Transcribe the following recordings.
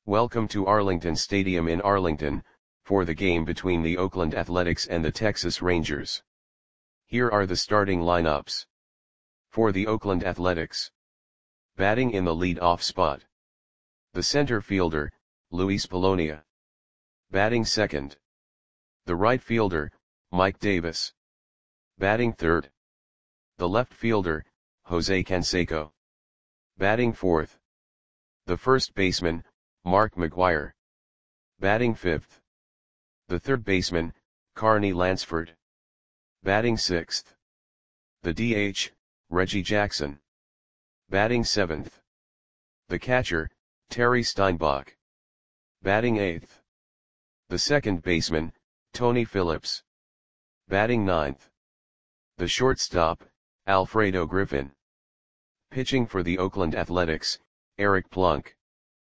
Welcome to Arlington Stadium in Arlington, for the game between the Oakland Athletics and the Texas Rangers. Here are the starting lineups. For the Oakland Athletics. Batting in the lead-off spot. The center fielder, Luis Polonia. Batting second. The right fielder, Mike Davis. Batting third. The left fielder, Jose Canseco. Batting fourth. The first baseman, Mark McGwire. Batting fifth. The third baseman, Carney Lansford. Batting sixth. The DH, Reggie Jackson. Batting seventh. The catcher, Terry Steinbach. Batting eighth. The second baseman, Tony Phillips. Batting ninth. The shortstop, Alfredo Griffin. Pitching for the Oakland Athletics, Eric Plunk.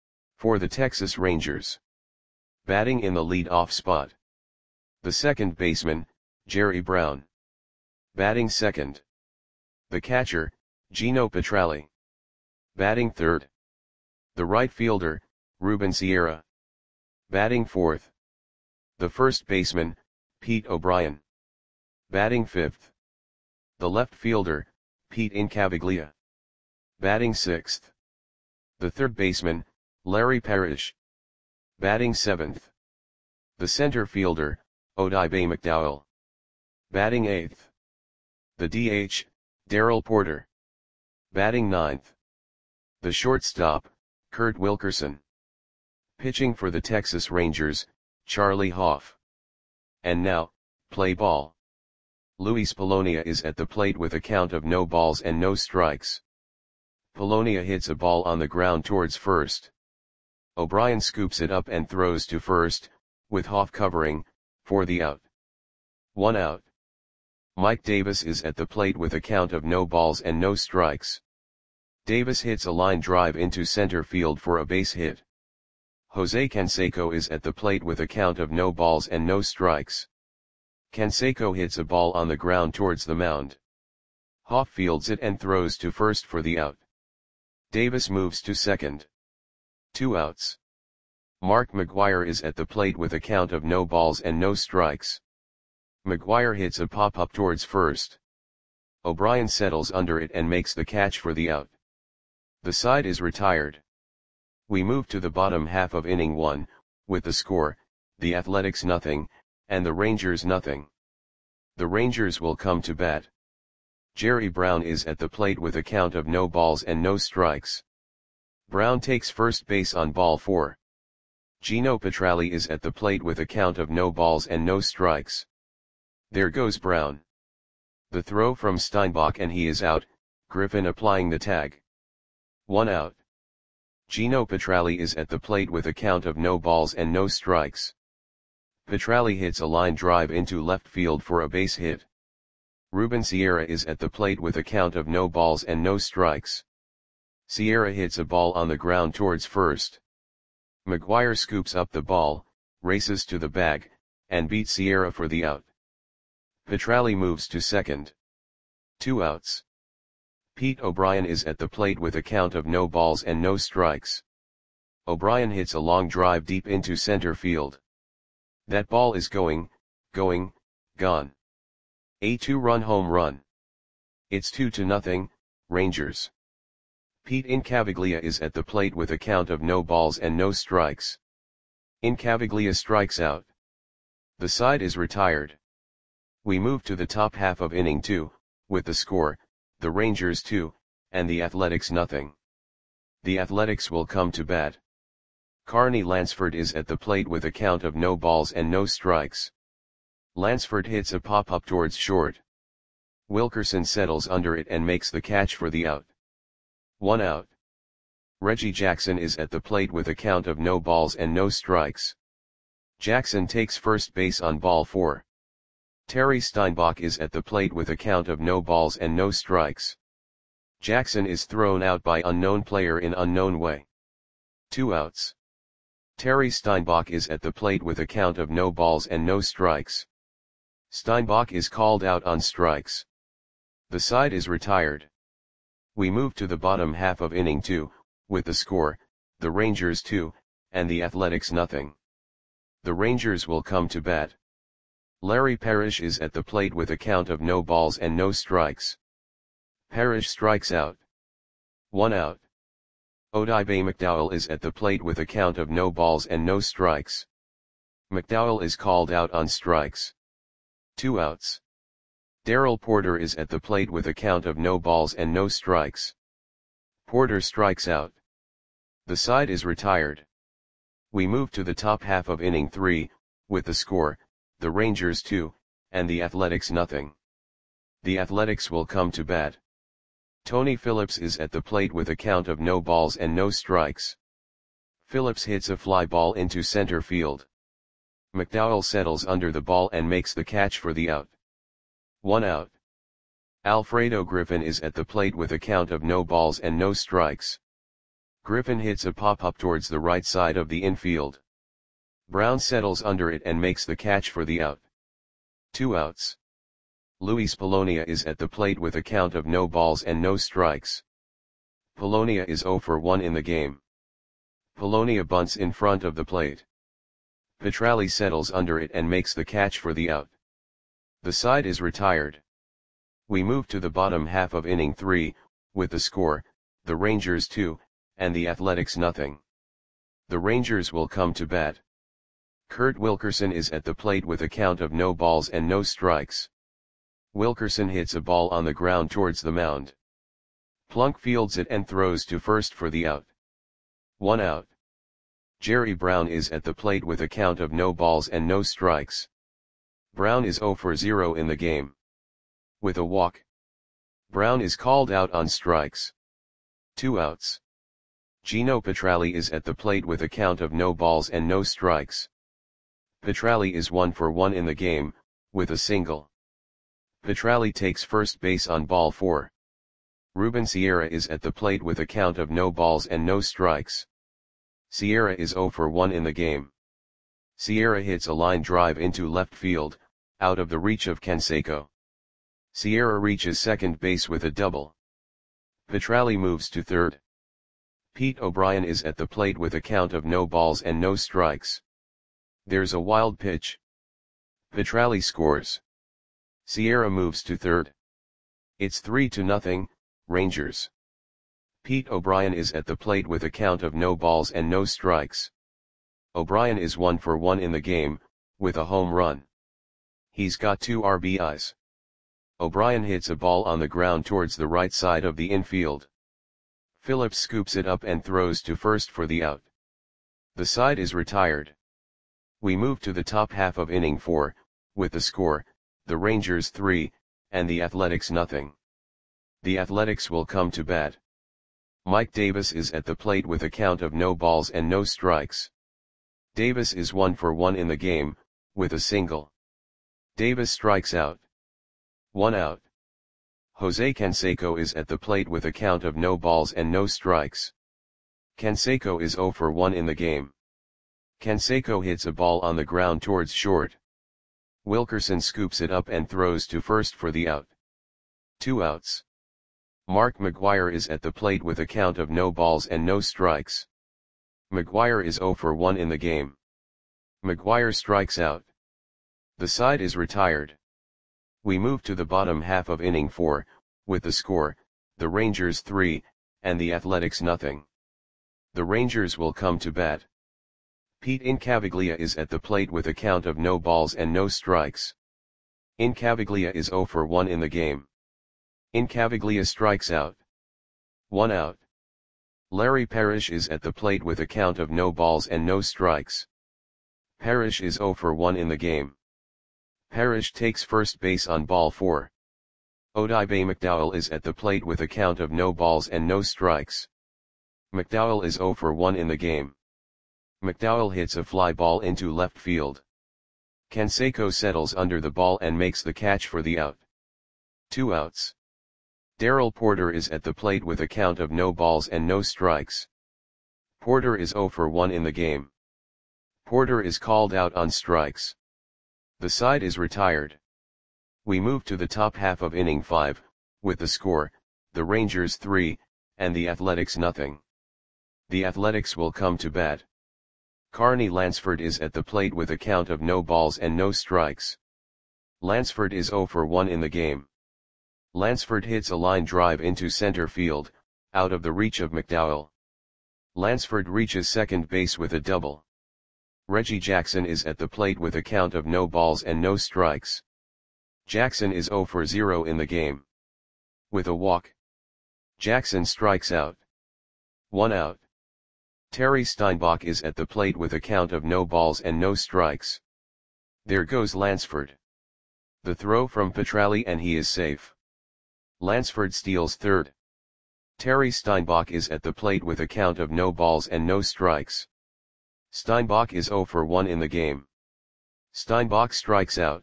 For the Texas Rangers. Batting in the lead-off spot. The second baseman, Jerry Brown. Batting second. The catcher, Gino Petralli. Batting third. The right fielder, Ruben Sierra. Batting fourth. The first baseman, Pete O'Brien. Batting fifth. The left fielder, Pete Incaviglia. Batting sixth. The third baseman, Larry Parrish. Batting seventh. The center fielder, Odibe McDowell. Batting eighth. The DH, Darrell Porter. Batting ninth. The shortstop, Kurt Wilkerson. Pitching for the Texas Rangers, Charlie Hoff. And now, play ball. Luis Polonia is at the plate with a count of no balls and no strikes. Polonia hits a ball on the ground towards first. O'Brien scoops it up and throws to first, with Hoff covering, for the out. 1 out. Mike Davis is at the plate with a count of no balls and no strikes. Davis hits a line drive into center field for a base hit. Jose Canseco is at the plate with a count of no balls and no strikes. Canseco hits a ball on the ground towards the mound. Hoff fields it and throws to first for the out. Davis moves to second. 2 outs. Mark McGwire is at the plate with a count of no balls and no strikes. McGwire hits a pop-up towards first. O'Brien settles under it and makes the catch for the out. The side is retired. We move to the bottom half of inning 1, with the score, the Athletics 0, and the Rangers 0. The Rangers will come to bat. Jerry Brown is at the plate with a count of no balls and no strikes. Brown takes first base on ball 4. Gino Petralli is at the plate with a count of no balls and no strikes. There goes Brown. The throw from Steinbach and he is out, Griffin applying the tag. 1 out. Gino Petralli is at the plate with a count of no balls and no strikes. Petralli hits a line drive into left field for a base hit. Ruben Sierra is at the plate with a count of no balls and no strikes. Sierra hits a ball on the ground towards first. McGwire scoops up the ball, races to the bag, and beats Sierra for the out. Petralli moves to second. 2 outs. Pete O'Brien is at the plate with a count of no balls and no strikes. O'Brien hits a long drive deep into center field. That ball is gone. A 2-run home run. It's 2-0, Rangers. Pete Incaviglia is at the plate with a count of no balls and no strikes. Incaviglia strikes out. The side is retired. We move to the top half of inning 2, with the score, the Rangers 2, and the Athletics 0. The Athletics will come to bat. Carney Lansford is at the plate with a count of no balls and no strikes. Lansford hits a pop-up towards short. Wilkerson settles under it and makes the catch for the out. 1 out. Reggie Jackson is at the plate with a count of no balls and no strikes. Jackson takes first base on ball 4. Terry Steinbach is at the plate with a count of no balls and no strikes. Jackson is thrown out by unknown player in unknown way. 2 outs. Terry Steinbach is at the plate with a count of no balls and no strikes. Steinbach is called out on strikes. The side is retired. We move to the bottom half of inning 2, with the score, the Rangers 2, and the Athletics nothing. The Rangers will come to bat. Larry Parrish is at the plate with a count of no balls and no strikes. Parrish strikes out. 1 out. Odibe McDowell is at the plate with a count of no balls and no strikes. McDowell is called out on strikes. 2 outs. Darrell Porter is at the plate with a count of no balls and no strikes. Porter strikes out. The side is retired. We move to the top half of inning 3, with the score, the Rangers 2, and the Athletics nothing. The Athletics will come to bat. Tony Phillips is at the plate with a count of no balls and no strikes. Phillips hits a fly ball into center field. McDowell settles under the ball and makes the catch for the out. 1 out. Alfredo Griffin is at the plate with a count of no balls and no strikes. Griffin hits a pop-up towards the right side of the infield. Brown settles under it and makes the catch for the out. 2 outs. Luis Polonia is at the plate with a count of no balls and no strikes. Polonia is 0 for 1 in the game. Polonia bunts in front of the plate. Petralli settles under it and makes the catch for the out. The side is retired. We move to the bottom half of inning 3, with the score, the Rangers 2, and the Athletics nothing. The Rangers will come to bat. Kurt Wilkerson is at the plate with a count of no balls and no strikes. Wilkerson hits a ball on the ground towards the mound. Plunk fields it and throws to first for the out. 1 out. Jerry Brown is at the plate with a count of no balls and no strikes. Brown is 0 for 0 in the game. With a walk. Brown is called out on strikes. 2 outs. Gino Petralli is at the plate with a count of no balls and no strikes. Petralli is 1 for 1 in the game, with a single. Petralli takes first base on ball 4. Ruben Sierra is at the plate with a count of no balls and no strikes. Sierra is 0 for 1 in the game. Sierra hits a line drive into left field, out of the reach of Canseco. Sierra reaches second base with a double. Petralli moves to third. Pete O'Brien is at the plate with a count of no balls and no strikes. There's a wild pitch. Petralli scores. Sierra moves to third. It's 3-0, Rangers. Pete O'Brien is at the plate with a count of no balls and no strikes. O'Brien is 1 for 1 in the game, with a home run. He's got 2 RBIs. O'Brien hits a ball on the ground towards the right side of the infield. Phillips scoops it up and throws to first for the out. The side is retired. We move to the top half of inning 4, with the score, the Rangers 3, and the Athletics nothing. The Athletics will come to bat. Mike Davis is at the plate with a count of no balls and no strikes. Davis is 1 for 1 in the game, with a single. Davis strikes out. 1 out. Jose Canseco is at the plate with a count of no balls and no strikes. Canseco is 0 for 1 in the game. Canseco hits a ball on the ground towards short. Wilkerson scoops it up and throws to first for the out. 2 outs. Mark McGwire is at the plate with a count of no balls and no strikes. McGwire is 0 for 1 in the game. McGwire strikes out. The side is retired. We move to the bottom half of inning 4, with the score, the Rangers 3, and the Athletics nothing. The Rangers will come to bat. Pete Incaviglia is at the plate with a count of no balls and no strikes. Incaviglia is 0 for 1 in the game. Incaviglia strikes out. 1 out. Larry Parrish is at the plate with a count of no balls and no strikes. Parrish is 0 for 1 in the game. Parrish takes first base on ball 4. Odibe McDowell is at the plate with a count of no balls and no strikes. McDowell is 0 for 1 in the game. McDowell hits a fly ball into left field. Canseco settles under the ball and makes the catch for the out. 2 outs. Darrell Porter is at the plate with a count of no balls and no strikes. Porter is 0 for 1 in the game. Porter is called out on strikes. The side is retired. We move to the top half of inning 5, with the score, the Rangers 3, and the Athletics nothing. The Athletics will come to bat. Carney Lansford is at the plate with a count of no balls and no strikes. Lansford is 0 for 1 in the game. Lansford hits a line drive into center field, out of the reach of McDowell. Lansford reaches second base with a double. Reggie Jackson is at the plate with a count of no balls and no strikes. Jackson is 0 for 0 in the game. With a walk, Jackson strikes out. 1 out. Terry Steinbach is at the plate with a count of no balls and no strikes. There goes Lansford. The throw from Petralli and he is safe. Lansford steals third. Terry Steinbach is at the plate with a count of no balls and no strikes. Steinbach is 0 for 1 in the game. Steinbach strikes out.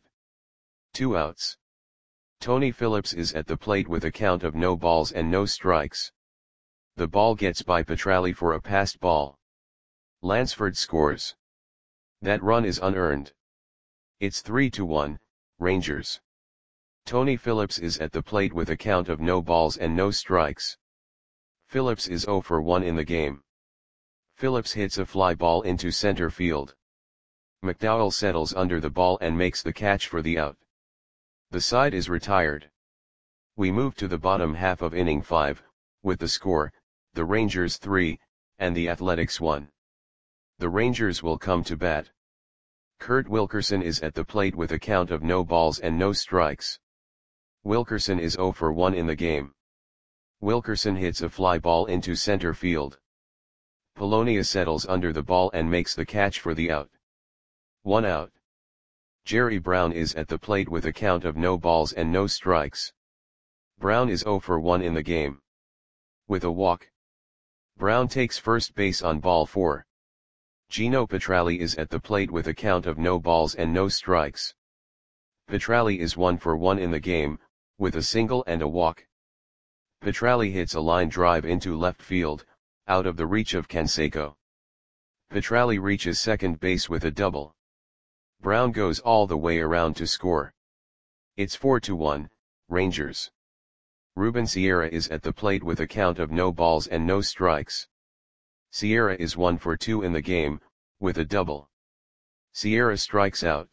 2 outs. Tony Phillips is at the plate with a count of no balls and no strikes. The ball gets by Petralli for a passed ball. Lansford scores. That run is unearned. It's 3-1, Rangers. Tony Phillips is at the plate with a count of no balls and no strikes. Phillips is 0 for 1 in the game. Phillips hits a fly ball into center field. McDowell settles under the ball and makes the catch for the out. The side is retired. We move to the bottom half of inning 5, with the score, the Rangers 3, and the Athletics 1. The Rangers will come to bat. Kurt Wilkerson is at the plate with a count of no balls and no strikes. Wilkerson is 0 for 1 in the game. Wilkerson hits a fly ball into center field. Polonia settles under the ball and makes the catch for the out. 1 out. Jerry Brown is at the plate with a count of no balls and no strikes. Brown is 0 for 1 in the game. With a walk, Brown takes first base on ball 4. Gino Petralli is at the plate with a count of no balls and no strikes. Petralli is 1 for 1 in the game, with a single and a walk. Petralli hits a line drive into left field, out of the reach of Canseco. Petralli reaches second base with a double. Brown goes all the way around to score. It's 4-1, Rangers. Ruben Sierra is at the plate with a count of no balls and no strikes. Sierra is 1 for 2 in the game, with a double. Sierra strikes out.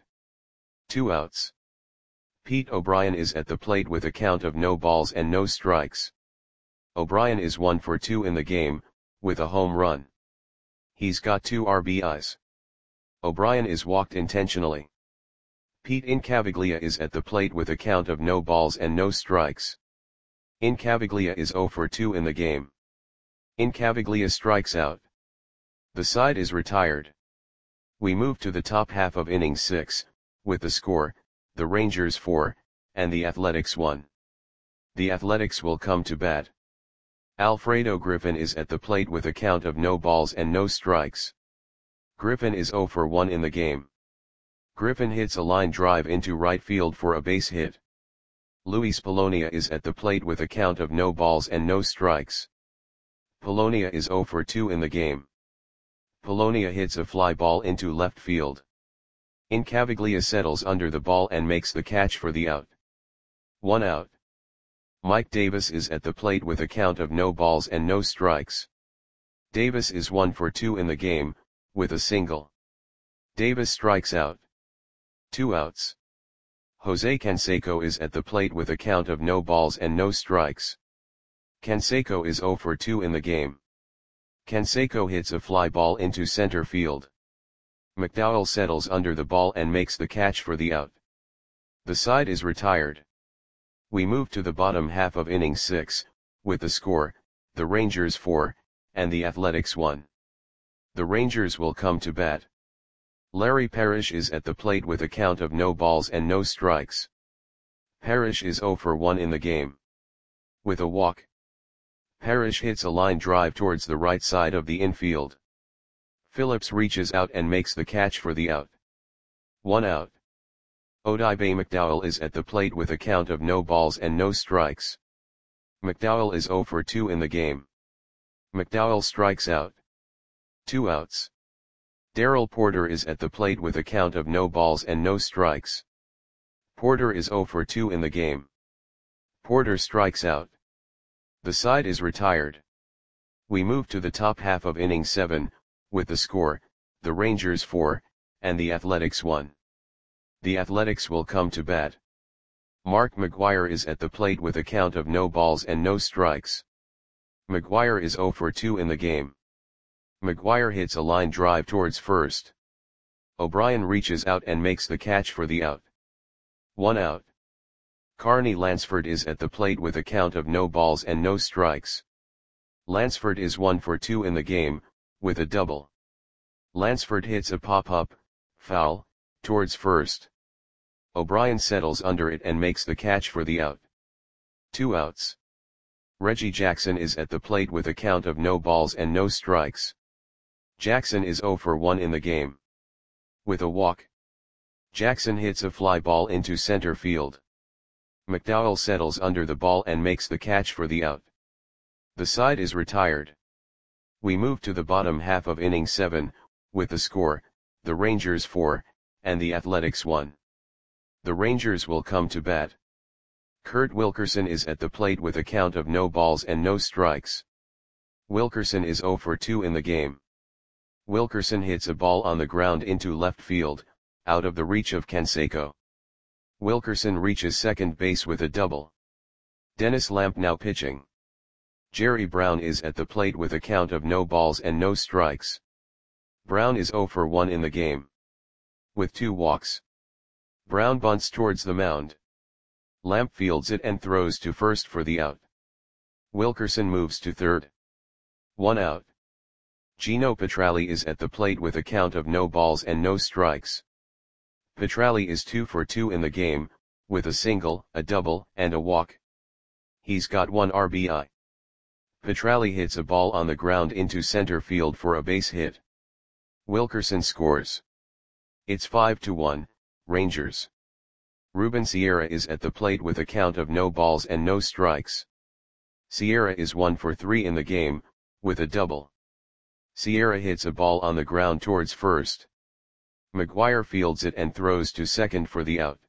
2 outs. Pete O'Brien is at the plate with a count of no balls and no strikes. O'Brien is 1 for 2 in the game, with a home run. He's got 2 RBIs. O'Brien is walked intentionally. Pete Incaviglia is at the plate with a count of no balls and no strikes. Incaviglia is 0 for 2 in the game. Incaviglia strikes out. The side is retired. We move to the top half of inning 6, with the score, the Rangers 4, and the Athletics 1. The Athletics will come to bat. Alfredo Griffin is at the plate with a count of no balls and no strikes. Griffin is 0 for 1 in the game. Griffin hits a line drive into right field for a base hit. Luis Polonia is at the plate with a count of no balls and no strikes. Polonia is 0 for 2 in the game. Polonia hits a fly ball into left field. Incaviglia settles under the ball and makes the catch for the out. 1 out. Mike Davis is at the plate with a count of no balls and no strikes. Davis is 1 for 2 in the game, with a single. Davis strikes out. 2 outs. Jose Canseco is at the plate with a count of no balls and no strikes. Canseco is 0 for 2 in the game. Canseco hits a fly ball into center field. McDowell settles under the ball and makes the catch for the out. The side is retired. We move to the bottom half of inning 6, with the score, the Rangers 4, and the Athletics 1. The Rangers will come to bat. Larry Parrish is at the plate with a count of no balls and no strikes. Parrish is 0 for 1 in the game. With a walk, Parrish hits a line drive towards the right side of the infield. Phillips reaches out and makes the catch for the out. 1 out. Odibe McDowell is at the plate with a count of no balls and no strikes. McDowell is 0 for 2 in the game. McDowell strikes out. 2 outs. Darrell Porter is at the plate with a count of no balls and no strikes. Porter is 0 for 2 in the game. Porter strikes out. The side is retired. We move to the top half of inning 7, with the score, the Rangers 4, and the Athletics 1. The Athletics will come to bat. Mark McGwire is at the plate with a count of no balls and no strikes. McGwire is 0 for 2 in the game. McGwire hits a line drive towards first. O'Brien reaches out and makes the catch for the out. 1 out. Carney Lansford is at the plate with a count of no balls and no strikes. Lansford is 1 for 2 in the game, with a double. Lansford hits a pop-up, foul, towards first. O'Brien settles under it and makes the catch for the out. 2 outs. Reggie Jackson is at the plate with a count of no balls and no strikes. Jackson is 0 for 1 in the game. With a walk. Jackson hits a fly ball into center field. McDowell settles under the ball and makes the catch for the out. The side is retired. We move to the bottom half of inning 7, with the score, the Rangers 4, and the Athletics 1. The Rangers will come to bat. Kurt Wilkerson is at the plate with a count of no balls and no strikes. Wilkerson is 0 for 2 in the game. Wilkerson hits a ball on the ground into left field, out of the reach of Canseco. Wilkerson reaches second base with a double. Dennis Lamp now pitching. Jerry Brown is at the plate with a count of no balls and no strikes. Brown is 0 for 1 in the game. With 2 walks. Brown bunts towards the mound. Lamp fields it and throws to first for the out. Wilkerson moves to third. 1 out. Gino Petralli is at the plate with a count of no balls and no strikes. Petralli is 2 for 2 in the game, with a single, a double, and a walk. He's got 1 RBI. Petralli hits a ball on the ground into center field for a base hit. Wilkerson scores. It's 5-1, Rangers. Ruben Sierra is at the plate with a count of no balls and no strikes. Sierra is 1 for 3 in the game, with a double. Sierra hits a ball on the ground towards first. McGwire fields it and throws to second for the out.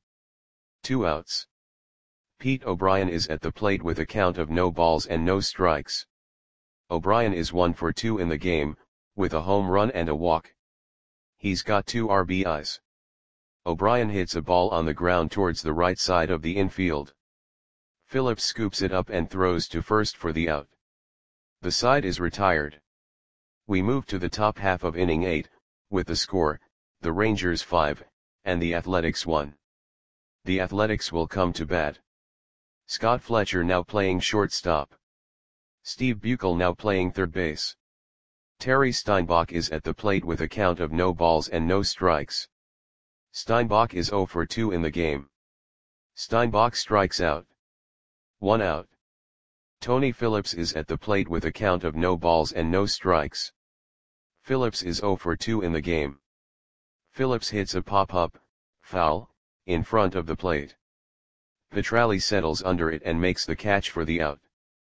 2 outs. Pete O'Brien is at the plate with a count of no balls and no strikes. O'Brien is 1 for 2 in the game, with a home run and a walk. He's got 2 RBIs. O'Brien hits a ball on the ground towards the right side of the infield. Phillips scoops it up and throws to first for the out. The side is retired. We move to the top half of inning 8, with the score, the Rangers 5, and the Athletics 1. The Athletics will come to bat. Scott Fletcher now playing shortstop. Steve Buechel now playing third base. Terry Steinbach is at the plate with a count of no balls and no strikes. Steinbach is 0 for 2 in the game. Steinbach strikes out. 1 out. Tony Phillips is at the plate with a count of no balls and no strikes. Phillips is 0 for 2 in the game. Phillips hits a pop-up, foul, in front of the plate. Petralli settles under it and makes the catch for the out.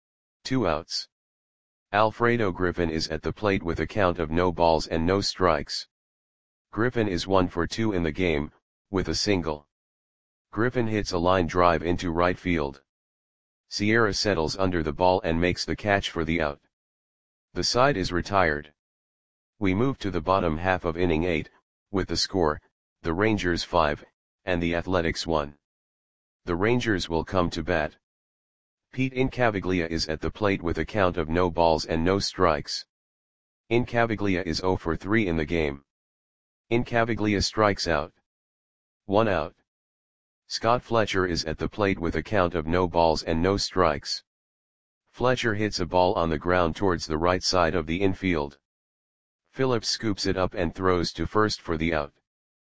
2 outs. Alfredo Griffin is at the plate with a count of no balls and no strikes. Griffin is 1 for 2 in the game, with a single. Griffin hits a line drive into right field. Sierra settles under the ball and makes the catch for the out. The side is retired. We move to the bottom half of inning 8, with the score, the Rangers 5, and the Athletics 1. The Rangers will come to bat. Pete Incaviglia is at the plate with a count of no balls and no strikes. Incaviglia is 0 for 3 in the game. Incaviglia strikes out. 1 out. Scott Fletcher is at the plate with a count of no balls and no strikes. Fletcher hits a ball on the ground towards the right side of the infield. Phillips scoops it up and throws to first for the out.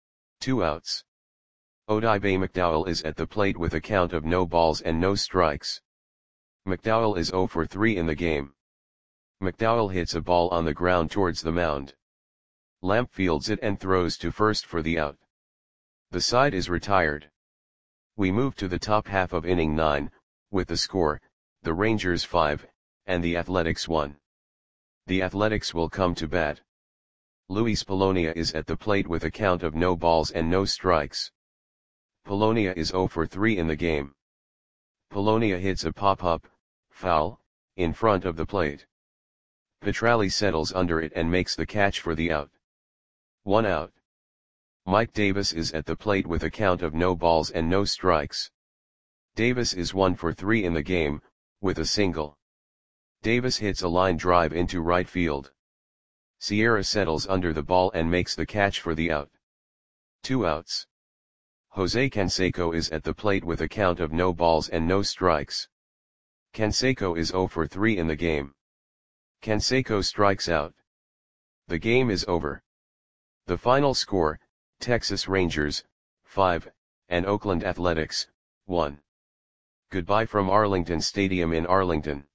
2 outs. Odibe McDowell is at the plate with a count of no balls and no strikes. McDowell is 0 for 3 in the game. McDowell hits a ball on the ground towards the mound. Lamp fields it and throws to first for the out. The side is retired. We move to the top half of inning 9, with the score, the Rangers 5, and the Athletics 1. The Athletics will come to bat. Luis Polonia is at the plate with a count of no balls and no strikes. Polonia is 0 for 3 in the game. Polonia hits a pop-up, foul, in front of the plate. Petralli settles under it and makes the catch for the out. 1 out. Mike Davis is at the plate with a count of no balls and no strikes. Davis is 1 for 3 in the game, with a single. Davis hits a line drive into right field. Sierra settles under the ball and makes the catch for the out. 2 outs. Jose Canseco is at the plate with a count of no balls and no strikes. Canseco is 0 for 3 in the game. Canseco strikes out. The game is over. The final score, Texas Rangers, 5, and Oakland Athletics, 1. Goodbye from Arlington Stadium in Arlington.